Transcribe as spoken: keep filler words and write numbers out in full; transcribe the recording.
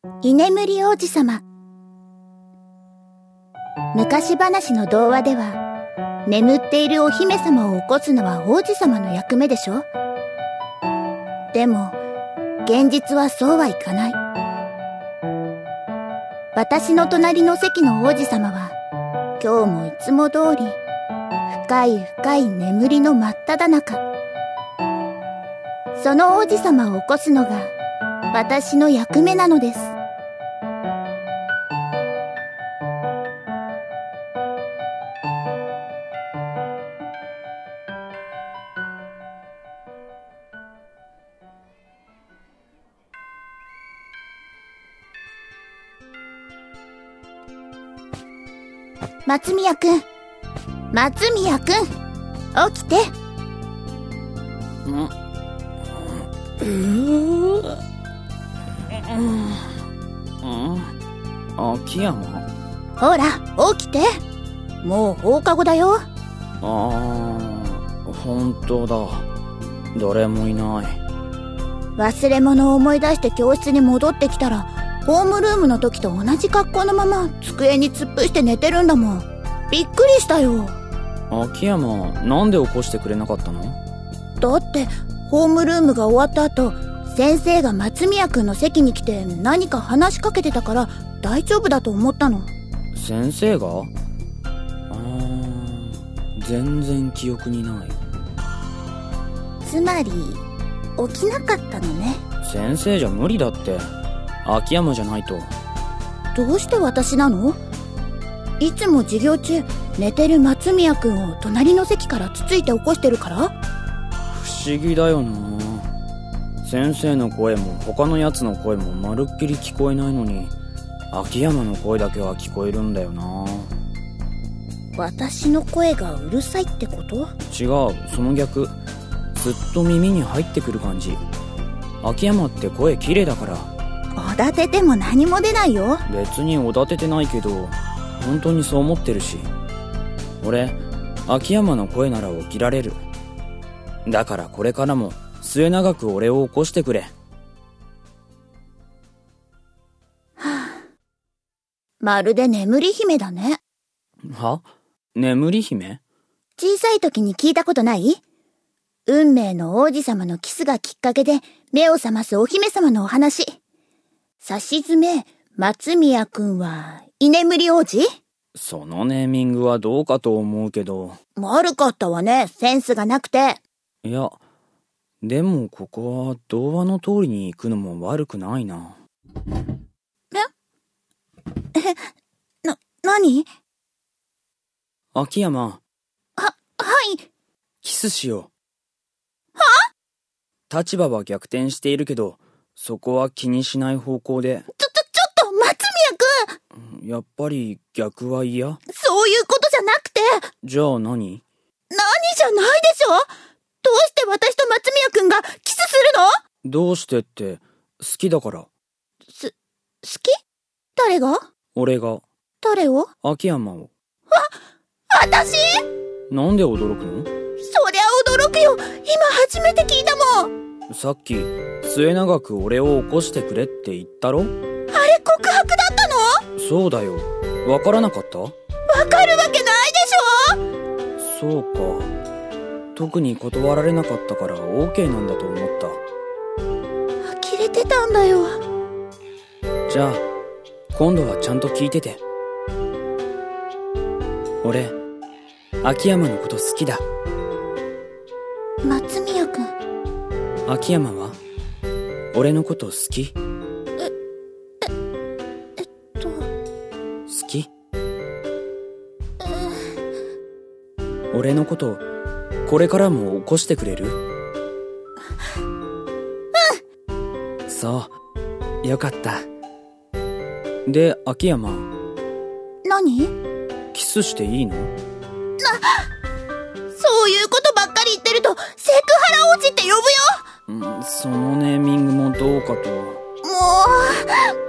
居眠り王子様。昔話の童話では、眠っているお姫様を起こすのは王子様の役目でしょ。でも、現実はそうはいかない。私の隣の席の王子様は、今日もいつも通り、深い深い眠りの真っ只中。その王子様を起こすのが、私の役目なのです。松宮くん、松宮くん、起きて。 んうーん秋山？ ほら、起きて。もう放課後だよ。 ああ、本当だ。誰もいない。 忘れ物を思い出して教室に戻ってきたら、ホームルームの時と同じ格好のまま机に突っ伏して寝てるんだもん。びっくりしたよ。 秋山、なんで起こしてくれなかったの？ だってホームルームが終わった後、先生が松宮くんの席に来て何か話しかけてたから大丈夫だと思ったの。 先生が？あー、全然記憶にない。 つまり起きなかったのね。 先生じゃ無理だって。秋山じゃないと。 どうして私なの？いつも授業中寝てる松宮くんを隣の席からつついて起こしてるから？ 不思議だよな。先生の声も他のやつの声もまるっきり聞こえないのに、秋山の声だけは聞こえるんだよな。 私の声がうるさいってこと？ 違う、その逆。ずっと耳に入ってくる感じ。秋山って声綺麗だから。 おだてても何も出ないよ。 別におだててないけど、本当にそう思ってるし。俺、秋山の声なら起きられる。だからこれからも末永く俺を起こしてくれ。 はあ、まるで眠り姫だね。 は？眠り姫？ 小さい時に聞いたことない？運命の王子様のキスがきっかけで目を覚ますお姫様のお話。さしずめ、松宮くんは居眠り王子？ そのネーミングはどうかと思うけど。 悪かったわね、センスがなくて。 いや、でもここは童話の通りに行くのも悪くないな。 え？え、な、何？ 秋山。 は、はい。 キスしよう。 は？ 立場は逆転しているけど、そこは気にしない方向で。 ちょ、ちょ、ちょっと、松宮くん！ やっぱり逆は嫌？ そういうことじゃなくて。 じゃあ何？ 何じゃないでしょ？どうして私と松宮くんがキスするの？ どうしてって、好きだから。 す、好き？誰が？ 俺が。 誰を？ 秋山を。 わ、私？ なんで驚くの？ そりゃ驚くよ。今初めて聞いたもん。 さっき、末永く俺を起こしてくれって言ったろ？ あれ告白だったの？ そうだよ。わからなかった？わかるわけないでしょ。そうか。特に断られなかったから OK なんだと思った。 呆れてたんだよ。 じゃあ今度はちゃんと聞いてて。俺、秋山のこと好きだ。 松宮くん。 秋山は俺のこと好き？ え、え、えっと好き？俺のことこれからも起こしてくれる？ うん。 そう、よかった。で、秋山。 何？ キスしていいの？な、 そういうことばっかり言ってるとセクハラ王子って呼ぶよ。 うん、そのネーミングもどうかと。 もう